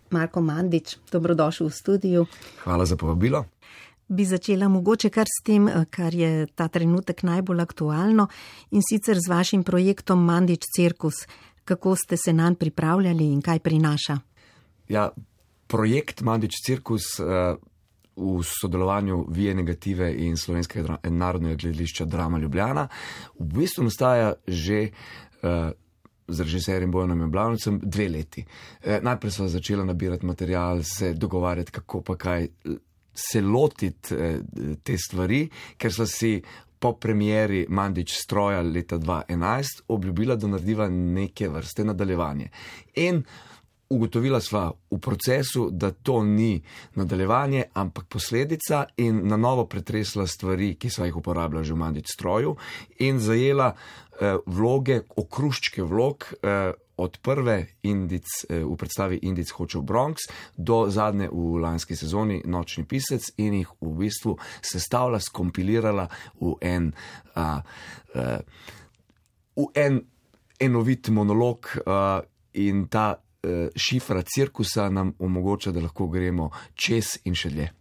Marko Mandić, dobrodošel v studiu. Hvala za povabilo. Bi začela mogoče kar s tem, kar je ta trenutek najbolj aktualno, in sicer z vašim projektom Mandić Cirkus. Kako ste se nanj pripravljali in kaj prinaša? Ja, projekt Mandić Cirkus v sodelovanju Vije Negative in Slovenskega narodnega gledališča Drama Ljubljana v bistvu nastaja že z režiserjem Bojanom Jablanovcem 2 leti. Najprej sva začela nabirati material, se dogovarjati, kako pa kaj se lotiti te stvari, ker sva si po premieri Mandić stroja leta 2011 obljubila, da narediva neke vrste nadaljevanje. In ugotovila sva v procesu, da to ni nadaljevanje, ampak posledica, in na novo pretresla stvari, ki sva jih uporabljala že v Mandić stroju, in zajela vloge, okruščke vlog, od prve v predstavi Indic hoče v Bronx do zadnje v lanski sezoni Nočni pisec, in jih v bistvu sestavila, skompilirala v en enovit monolog, in ta šifra cirkusa nam omogoča, da lahko gremo čez in še dlje.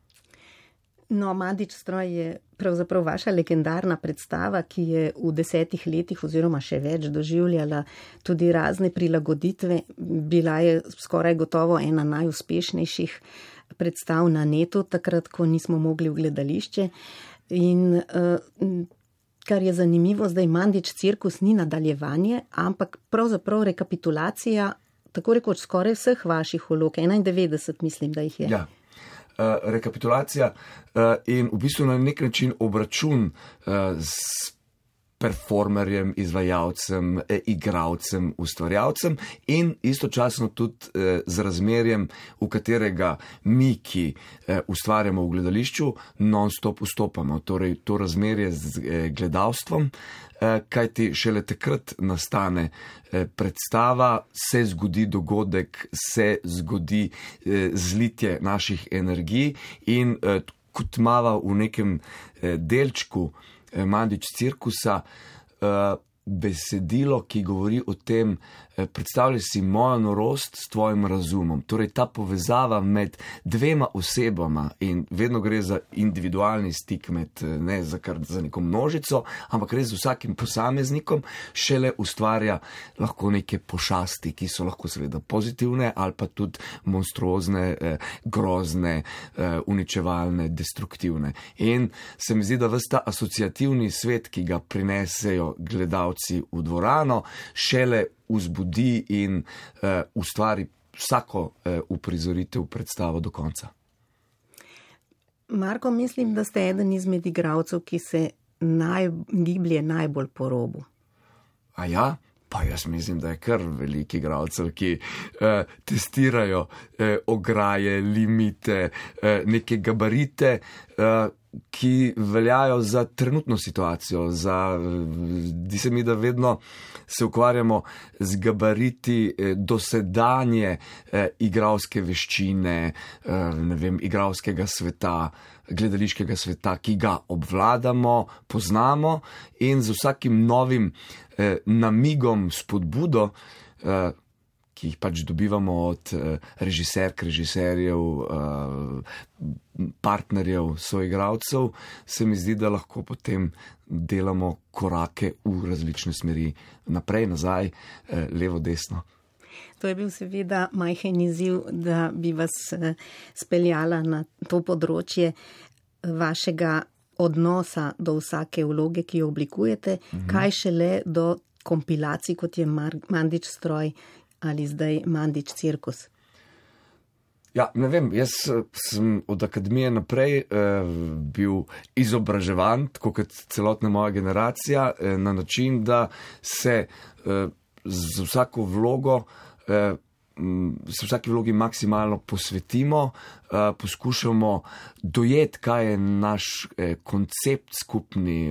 No, Mandić stroj je pravzaprav vaša legendarna predstava, ki je v 10 letih oziroma še več doživljala tudi razne prilagoditve. Bila je skoraj gotovo ena najuspešnejših predstav na netu, takrat, ko nismo mogli v gledališče. In kar je zanimivo, zdaj Mandić Cirkus ni nadaljevanje, ampak pravzaprav rekapitulacija tako rekoč skoraj vseh vaših vlog, 91 mislim, da jih je. Ja. Rekapitulacija in v bistvu na nek način obračun s performerjem, izvajalcem, igralcem, ustvarjalcem in istočasno tudi z razmerjem, v katerega mi, ki ustvarjamo v gledališču, non-stop vstopamo. Torej, to razmerje z gledalstvom, kajti šele takrat nastane predstava, se zgodi dogodek, se zgodi zlitje naših energij, in kot mava v nekem delčku Mandić cirkusa besedilo, ki govori o tem, predstavljaj si mojo norost s tvojim razumom. Torej, ta povezava med dvema osebama, in vedno gre za individualni stik med, ne za neko množico, ampak res z vsakim posameznikom, šele ustvarja lahko neke pošasti, ki so lahko seveda pozitivne ali pa tudi monstruozne, grozne, uničevalne, destruktivne. In se mi zdi, da ves ta asociativni svet, ki ga prinesejo gledalci v dvorano, šele vzbudi in ustvari vsako uprizoritev predstavo do konca. Marko, mislim, da ste eden izmed igralcev, ki se giblje najbolj po robu. A ja? Pa jaz mislim, da je kar veliko igralcev, ki testirajo ograje, limite, neke gabarite, ki veljajo za trenutno situacijo. Zdi se mi, da vedno se ukvarjamo z gabariti dosedanje igralske veščine, ne vem, igralskega sveta, gledališkega sveta, ki ga obvladamo, poznamo, in z vsakim novim namigom, spodbudo, ki jih pač dobivamo od režiserk, režiserjev, partnerjev, soigralcev, se mi zdi, da lahko potem delamo korake v različne smeri, naprej, nazaj, levo, desno. To je bil seveda majhen izziv, da bi vas speljala na to področje vašega odnosa do vsake vloge, ki jo oblikujete, kaj šele do kompilacij, kot je Mandić stroj ali zdaj Mandić cirkus. Ja, ne vem, jaz sem od akademije naprej bil izobraževan, tako kot celotna moja generacija, na način, da se z vsako vlogo, se vsaki vlogi maksimalno posvetimo, poskušamo dojeti, kaj je naš koncept skupni,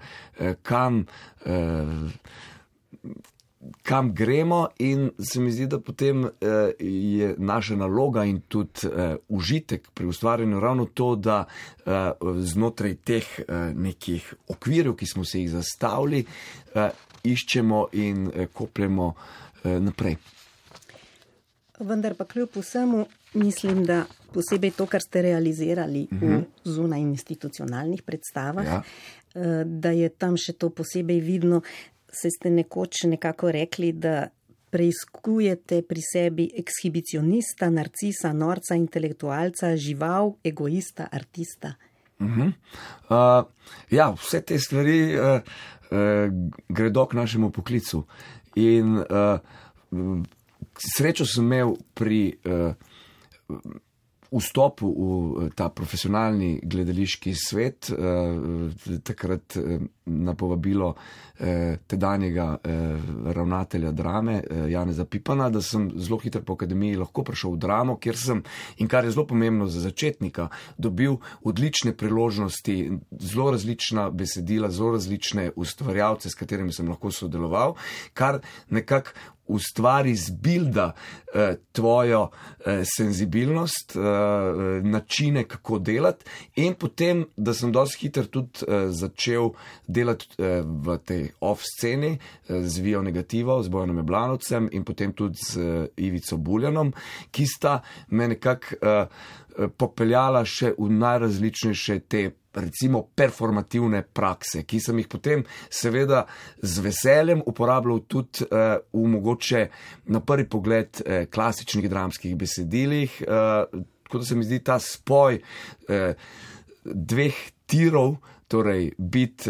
kam gremo, in se mi zdi, da potem je naša naloga in tudi užitek pri ustvarjanju ravno to, da znotraj teh nekih okvirjev, ki smo se jih zastavili, iščemo in kopljemo naprej. Vendar pa kljub vsemu mislim, da posebej to, kar ste realizirali v zunaj institucionalnih predstavah, da je tam še to posebej vidno. Se ste nekoč nekako rekli, da preiskujete pri sebi ekshibicionista, narcisa, norca, intelektualca, žival, egoista, artista. Ja, vse te stvari gredo k našemu poklicu. In srečo sem imel pri vstopu v ta profesionalni gledališki svet, takrat na povabilo tedanjega ravnatelja drame Janeza Pipana, da sem zelo hitro po akademiji lahko prišel v dramo, kjer sem, in kar je zelo pomembno za začetnika, dobil odlične priložnosti, zelo različna besedila, zelo različne ustvarjalce, s katerimi sem lahko sodeloval, kar nekako ustvari zbilda tvojo senzibilnost, načine, kako delati, in potem, da sem dosti hitro tudi začel delati v tej off-sceni z Vijo Negativo, z Bojanom Jablanovcem in potem tudi z Ivico Buljanom, ki sta me nekako popeljala še v najrazličnejše te, recimo, performativne prakse, ki sem jih potem seveda z veseljem uporabljal tudi v mogoče na prvi pogled klasičnih dramskih besedilih, tako da se mi zdi ta spoj dveh tirov, torej biti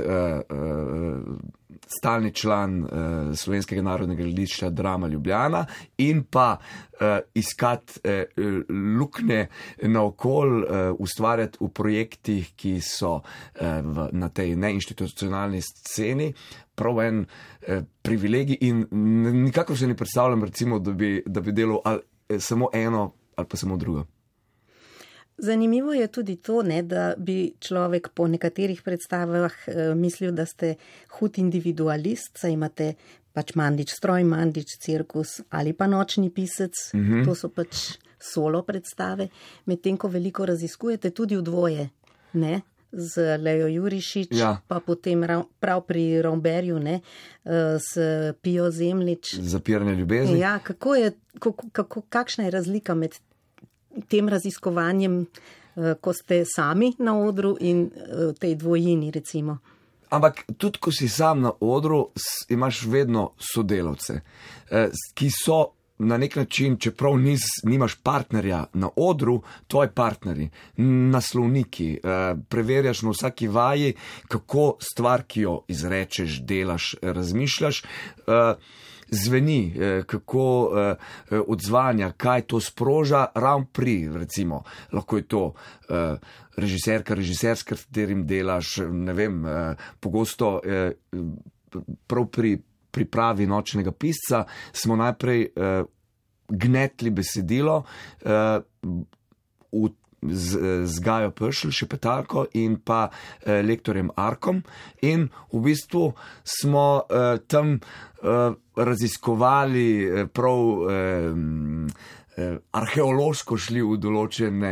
stalni član Slovenskega narodnega gledališča Drama Ljubljana in pa iskati luknje naokol, ustvarjati v projektih, ki so na tej neinstitucionalni sceni, prav en privilegij, in nikakor se ne predstavljam, recimo, da bi delal ali samo eno ali pa samo drugo. Zanimivo je tudi to, ne, da bi človek po nekaterih predstavah mislil, da ste hud individualist, saj imate pač Mandič stroj, Mandič cirkus ali pa Nočni pisec, to so pač solo predstave, medtem ko veliko raziskujete tudi v dvoje, ne, z Lejo Jurišič, pa potem prav pri Romberju, ne, s Pijo Zemljič. Zapiranje ljubezni. Ja, kakšna je razlika med tem raziskovanjem, ko ste sami na odru, in tej dvojini, recimo? Ampak tudi, ko si sam na odru, imaš vedno sodelavce, ki so na nek način, čeprav nimaš partnerja na odru, tvoji partnerji, naslovniki, preverjaš na vsaki vaji, kako stvar, ki jo izrečeš, delaš, razmišljaš, zveni, kako odzvanja, kaj to sproža, ravno pri, recimo, lahko je to režiser, s katerim delaš, ne vem, pogosto prav pri pripravi Nočnega pisca smo najprej gnetli besedilo z Gajo Pršl, Šepetalko in pa lektorjem Arkom, in v bistvu smo tam raziskovali, prav arheološko šli v določene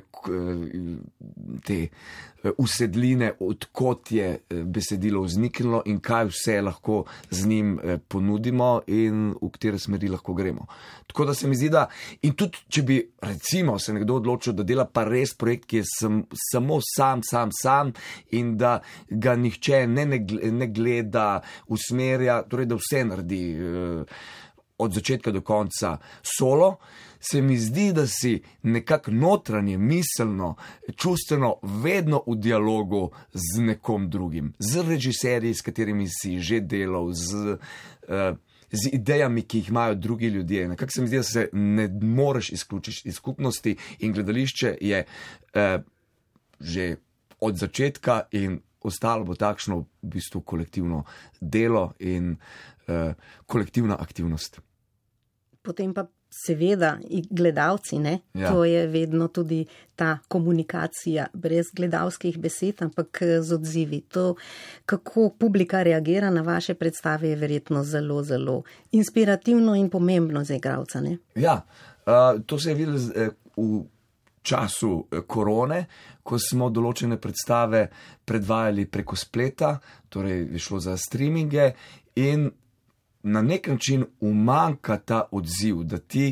te usedline, odkot je besedilo vzniknilo in kaj vse lahko z njim ponudimo in v katere smeri lahko gremo. Tako da se mi zdi, da, in tudi, če bi recimo se nekdo odločil, da dela pa res projekt, ki je samo sam in da ga nihče ne gleda, usmerja, torej da vse naredi od začetka do konca solo, se mi zdi, da si nekako notranje, miselno, čustveno vedno v dialogu z nekom drugim, z režiserji, s katerimi si že delal, z idejami, ki jih imajo drugi ljudje. Nekako se mi zdi, da se ne moreš izključiti iz skupnosti, in gledališče je že od začetka in ostalo bo takšno v bistvu kolektivno delo in kolektivna aktivnost. Potem pa seveda i gledalci, ne? Ja. To je vedno tudi ta komunikacija brez gledalskih besed, ampak z odzivi. To, kako publika reagira na vaše predstave, je verjetno zelo, zelo inspirativno in pomembno za igralca, ne? Ja, to se je videlo v času korone, ko smo določene predstave predvajali preko spleta, torej je šlo za streaminge, in na nek način umanjka ta odziv, da ti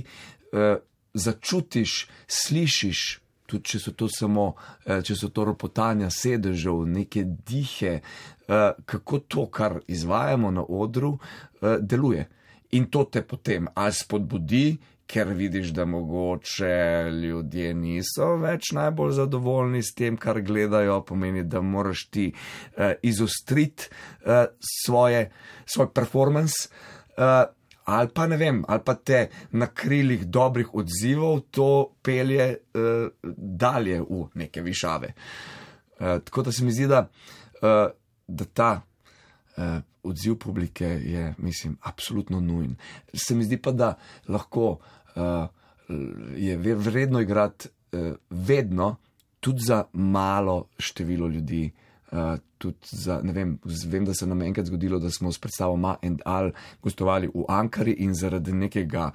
začutiš, slišiš, tudi če so to samo, če so to ropotanja sedežev, neke dihe, kako to, kar izvajamo na odru, deluje. In to te potem ali spodbudi, ker vidiš, da mogoče ljudje niso več najbolj zadovoljni s tem, kar gledajo, pomeni, da moraš ti izostriti svoj performance, ali pa ne vem, ali pa te na krilih dobrih odzivov to pelje dalje v neke višave. Tako da se mi zdi, da ta odziv publike je, mislim, absolutno nujen. Se mi zdi pa, da lahko je vredno igrati vedno, tudi za malo število ljudi. Tudi za, ne vem, da se nam enkrat zgodilo, da smo s predstavo Ma and Al gostovali v Ankari in zaradi nekega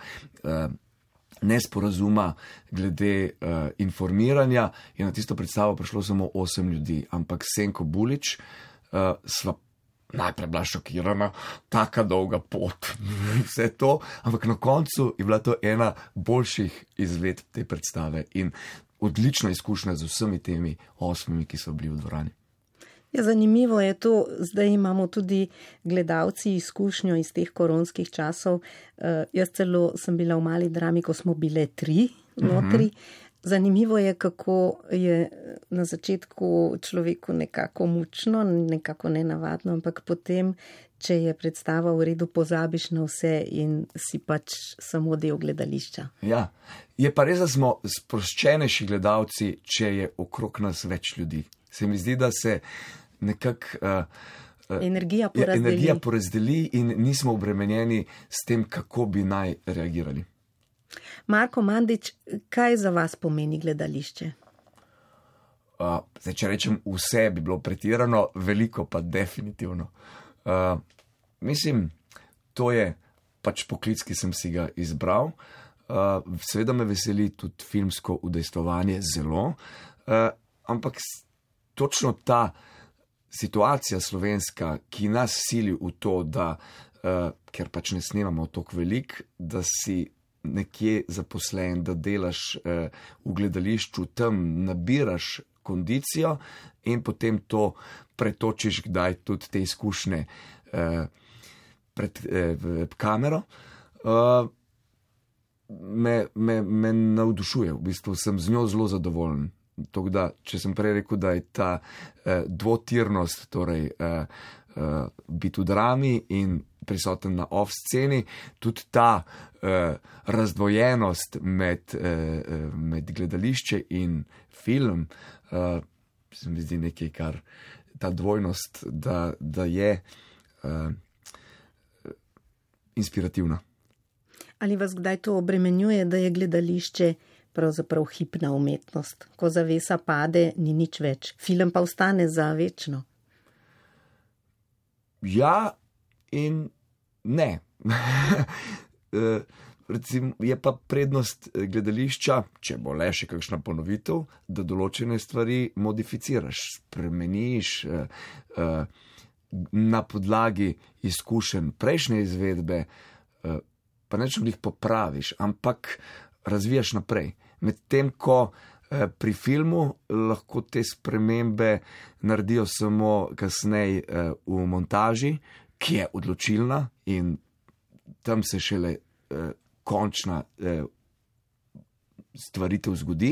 nesporazuma glede informiranja je na tisto predstavo prišlo samo 8 ljudi, ampak Senko Bulič sva najprej bila šokirana, taka dolga pot, vse to, ampak na koncu je bila to ena boljših izvedb te predstave in odlična izkušnja z vsemi temi 8, ki so bili v dvorani. Ja, zanimivo je to, zdaj imamo tudi gledalci izkušnjo iz teh koronskih časov. Jaz celo sem bila v mali drami, ko smo bile 3 notri. Zanimivo je, kako je na začetku človeku nekako mučno, nekako nenavadno, ampak potem, če je predstava v redu, pozabiš na vse in si pač samo del gledališča. Ja, je pa res, da smo sproščenejši gledalci, če je okrog nas več ljudi. Se mi zdi, da se nekako energija porazdeli in nismo obremenjeni s tem, kako bi naj reagirali. Marko Mandić, kaj za vas pomeni gledališče? Zdaj, če rečem vse, bi bilo pretirano, veliko pa definitivno. Mislim, to je pač poklic, ki sem si ga izbral. Seveda me veseli tudi filmsko udejstvovanje zelo, ampak točno ta situacija slovenska, ki nas sili v to, da, ker pač ne snemamo toliko velik, da si nekje zaposlen, da delaš v gledališču, tam nabiraš kondicijo in potem to pretočiš kdaj tudi te izkušnje pred kamero. Me navdušuje, v bistvu sem z njo zelo zadovoljen. Tako da, če sem prej rekel, da je ta dvotirnost, torej biti v drami in prisoten na off sceni, tudi ta razdvojenost med gledališče in film, se mi zdi nekaj, kar ta dvojnost, da je inspirativna. Ali vas kdaj to obremenjuje, da je gledališče pravzaprav hipna umetnost? Ko zavesa pade, ni nič več. Film pa ostane za večno. Ja in ne. Recimo, je pa prednost gledališča, če bo le še kakšna ponovitev, da določene stvari modificiraš, spremeniš na podlagi izkušenj prejšnje izvedbe, pa nečem jih popraviš, ampak razvijaš naprej. Medtem ko pri filmu lahko te spremembe naredijo samo kasneje v montaži, ki je odločilna in tam se šele končna stvaritev zgodi.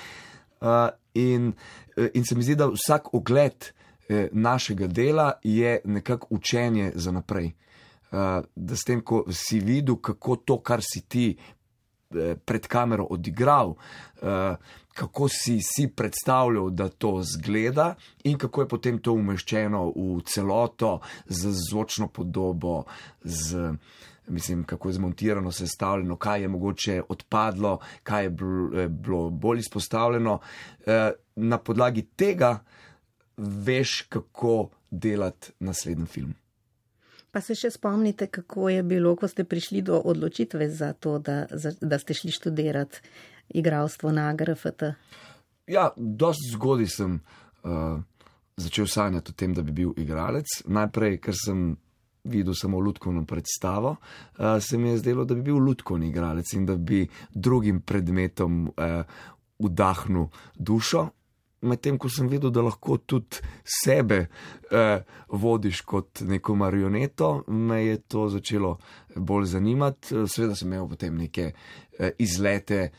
In se mi zdi, da vsak ogled našega dela je nekako učenje za naprej. Da s tem, ko si videl, kako to, kar si ti pred kamero odigral, kako si predstavljal, da to zgleda in kako je potem to umeščeno v celoto z zvočno podobo, kako je zmontirano, sestavljeno, kaj je mogoče odpadlo, kaj je bilo bolj izpostavljeno. Na podlagi tega veš, kako delati naslednji film. Pa se še spomnite, kako je bilo, ko ste prišli do odločitve za to, da ste šli študirati igralstvo na AGRFT? Ja, dosti zgodaj sem začel sanjati o tem, da bi bil igralec. Najprej, ker sem videl samo lutkovno predstavo, se mi je zdelo, da bi bil lutkovni igralec in da bi drugim predmetom vdahnil dušo. Medtem ko sem videl, da lahko tudi sebe vodiš kot neko marioneto, me je to začelo bolj zanimati. Seveda sem imel potem neke izlete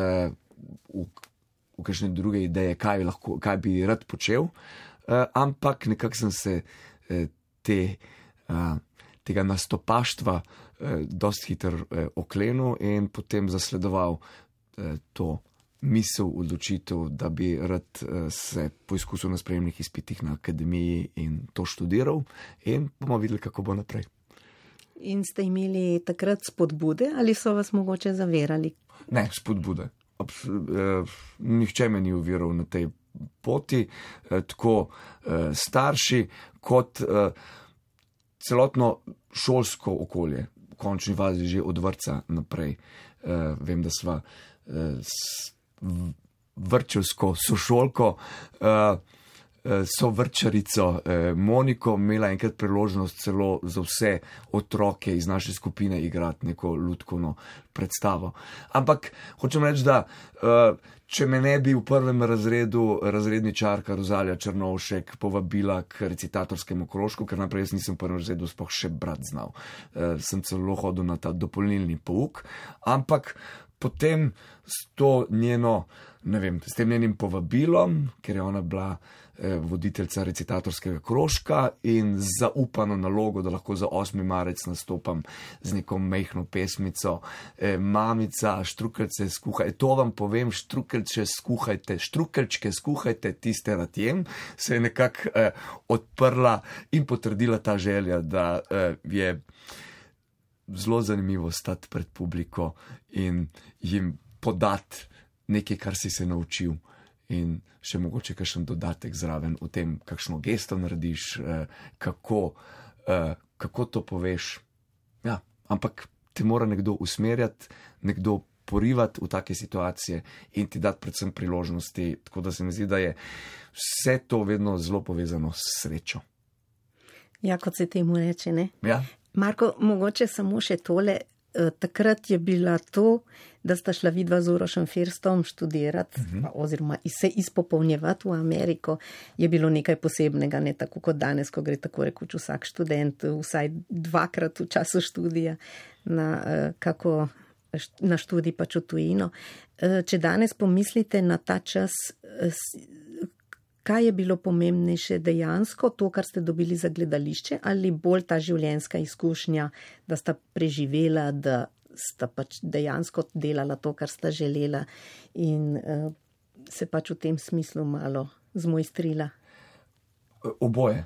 v kakšne druge ideje, kaj bi rad počel, ampak nekako sem se tega nastopaštva dosti hitro oklenil in potem zasledoval to misel, odločitev, da bi rad se poizkusil na sprejemnih izpitih na akademiji in to študiral in bomo videli, kako bo naprej. In ste imeli takrat spodbude ali so vas mogoče zavirali? Ne, spodbude. Nihče me ni oviral na tej poti, tako starši kot celotno šolsko okolje, v končni fazi že od vrtca naprej. Vem, da sva vrtčevsko sošolko, sovrtčarico Moniko imela enkrat priložnost celo za vse otroke iz naše skupine igrati neko lutkovno predstavo. Ampak hočem reči, da če me ne bi v prvem razredu razredničarka Rozalija Črnovšek povabila k recitatorskemu krožku, ker naprej jaz nisem v prvem razredu sploh še brat znal. Sem celo hodil na ta dopolnilni pouk, ampak potem s tem njenim povabilom, ker je ona bila voditeljica recitatorskega krožka in zaupano nalogo, da lahko za 8. marec nastopam z neko mehno pesmico, mamica, štrukeljce skuhajte, to vam povem, štrukeljčke skuhajte, tiste rad jem, se je nekako odprla in potrdila ta želja, da je zelo zanimivo stati pred publiko in jim podati nekaj, kar si se naučil in še mogoče kakšen dodatek zraven v tem, kakšno gesto narediš, kako to poveš. Ja, ampak te mora nekdo usmerjati, nekdo porivati v take situacije in ti dati predvsem priložnosti, tako da se mi zdi, da je vse to vedno zelo povezano s srečo. Ja, kot se temu reče, ne? Ja. Marko, mogoče samo še tole. Takrat je bila to, da sta šla vidva z Urošem Firstom študirati oziroma se izpopolnjevati v Ameriko, je bilo nekaj posebnega, ne tako kot danes, ko gre tako rekoč vsak študent vsaj 2-krat v času študija na študij pač v tujino. Če danes pomislite na ta čas, kaj je bilo pomembnejše dejansko, to, kar ste dobili za gledališče, ali bolj ta življenjska izkušnja, da sta preživela, da sta pač dejansko delala to, kar sta želela in se pač v tem smislu malo zmojstrila? Oboje.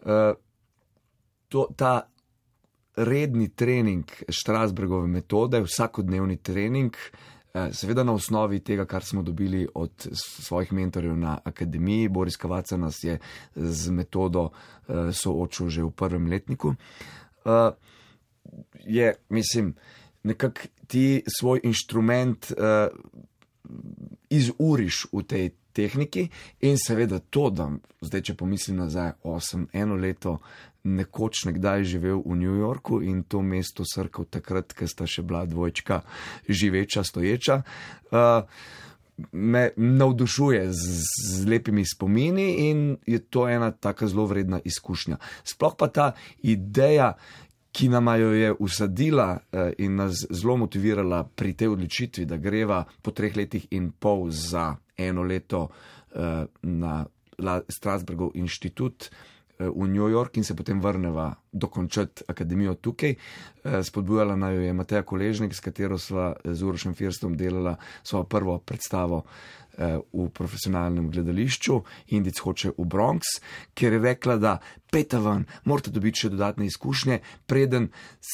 Ta redni trening Strasbergove metode, vsakodnevni trening, seveda na osnovi tega, kar smo dobili od svojih mentorjev na akademiji. Boris Kavaca nas je z metodo soočil že v prvem letniku. Mislim, nekako ti svoj inštrument izuriš v tej tehniki in seveda to, da zdaj, če pomislim nazaj, sem 1 leto nekoč nekdaj živel v New Yorku in to mesto srkal takrat, ker sta še bila dvojčka živeča, stoječa, me navdušuje z lepimi spomini in je to ena taka zelo vredna izkušnja. Sploh pa ta ideja, ki nama jo je usadila in nas zelo motivirala pri tej odločitvi, da greva po 3 letih in pol za 1 leto na Strasbergov inštitut v New York in se potem vrneva dokončati akademijo tukaj. Spodbujala naj jo je Mateja Koležnik, s katero sva z Urošem Firstom delala svojo prvo predstavo v profesionalnem gledališču Indic hoče v Bronx, ker je rekla, da pejte ven, morate dobiti še dodatne izkušnje, preden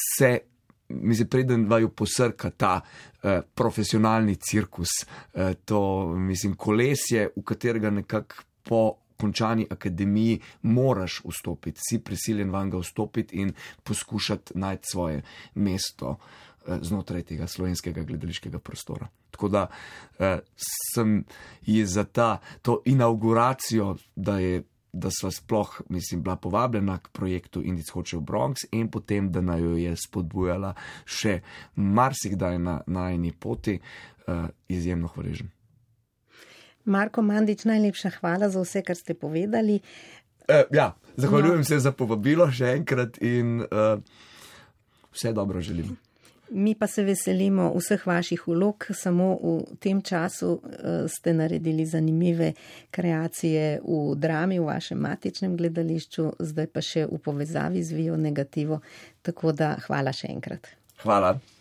vaju posrka ta profesionalni cirkus, kolesje, v katerega nekako po končani akademiji moraš vstopiti, si prisiljen vanga vstopiti in poskušati najti svoje mesto znotraj tega slovenskega gledališkega prostora. Tako da sem ji za to inauguracijo, da je da sva sploh, bila povabljena k projektu Indic hoče v Bronx in potem, da naj jo je spodbujala še marsikdaj na najini poti, izjemno hvaležen. Marko Mandić, najlepša hvala za vse, kar ste povedali. Zahvaljujem se za povabilo še enkrat in vse dobro želim. Mi pa se veselimo vseh vaših vlog, samo v tem času ste naredili zanimive kreacije v drami, v vašem matičnem gledališču, zdaj pa še v povezavi z Vio Negativo, tako da hvala še enkrat. Hvala.